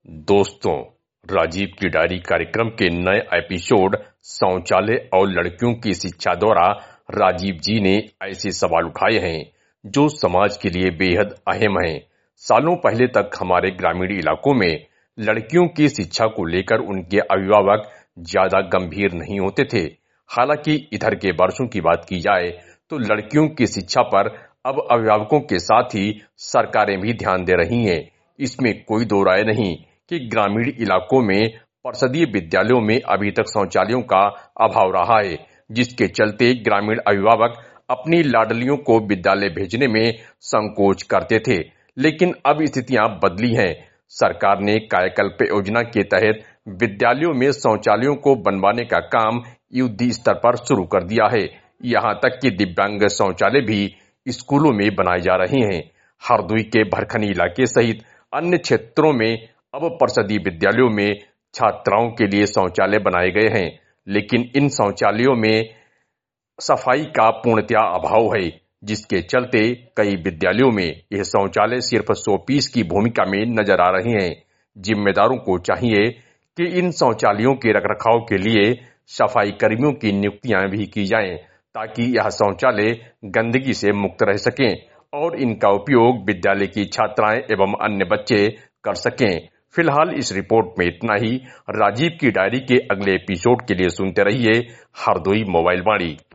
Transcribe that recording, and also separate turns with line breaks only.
दोस्तों, राजीव की डायरी कार्यक्रम के नए एपिसोड शौचालय और लड़कियों की शिक्षा द्वारा राजीव जी ने ऐसे सवाल उठाए हैं जो समाज के लिए बेहद अहम हैं। सालों पहले तक हमारे ग्रामीण इलाकों में लड़कियों की शिक्षा को लेकर उनके अभिभावक ज्यादा गंभीर नहीं होते थे। हालांकि इधर के वर्षों की बात की जाए तो लड़कियों की शिक्षा पर अब अभिभावकों के साथ ही सरकारें भी ध्यान दे रही हैं। इसमें कोई दो राय नहीं कि ग्रामीण इलाकों में परिषदीय विद्यालयों में अभी तक शौचालयों का अभाव रहा है, जिसके चलते ग्रामीण अभिभावक अपनी लाडलियों को विद्यालय भेजने में संकोच करते थे। लेकिन अब स्थितियां बदली हैं। सरकार ने कायाकल्प योजना के तहत विद्यालयों में शौचालयों को बनवाने का काम युद्ध स्तर पर शुरू कर दिया है। यहां तक कि दिव्यांग शौचालय भी स्कूलों में बनाए जा रहे हैं। हरदोई के भरखनी इलाके सहित अन्य क्षेत्रों में अब परिषदीय विद्यालयों में छात्राओं के लिए शौचालय बनाए गए हैं, लेकिन इन शौचालयों में सफाई का पूर्णतया अभाव है, जिसके चलते कई विद्यालयों में यह शौचालय सिर्फ 100 पीस की भूमिका में नजर आ रहे हैं। जिम्मेदारों को चाहिए कि इन शौचालयों के रखरखाव के लिए सफाई कर्मियों की नियुक्तियां भी की जाएं, ताकि यह शौचालय गंदगी से मुक्त रह सकें और इनका उपयोग विद्यालय की छात्राएं एवं अन्य बच्चे कर सकें। फिलहाल इस रिपोर्ट में इतना ही। राजीव की डायरी के अगले एपिसोड के लिए सुनते रहिए हरदोई मोबाइल वाणी।